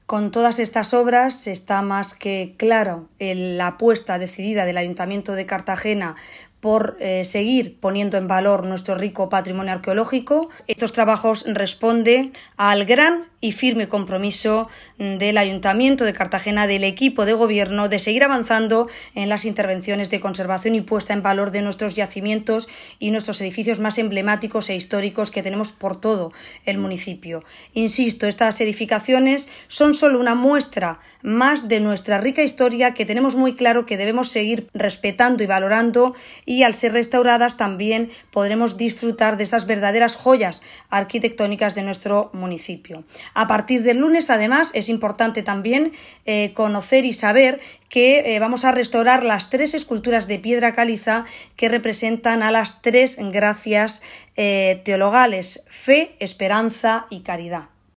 Con todas estas obras está más que claro la apuesta decidida del Ayuntamiento de Cartagena por seguir poniendo en valor nuestro rico patrimonio arqueológico. Estos trabajos responden al gran y firme compromiso del Ayuntamiento de Cartagena, del equipo de gobierno, de seguir avanzando en las intervenciones de conservación y puesta en valor de nuestros yacimientos y nuestros edificios más emblemáticos e históricos que tenemos por todo el municipio. Insisto, estas edificaciones son solo una muestra más de nuestra rica historia que tenemos muy claro que debemos seguir respetando y valorando, y al ser restauradas también podremos disfrutar de estas verdaderas joyas arquitectónicas de nuestro municipio. A partir del lunes, además, es importante también conocer y saber que vamos a restaurar las 3 esculturas de piedra caliza que representan a las 3 gracias teologales: fe, esperanza y caridad.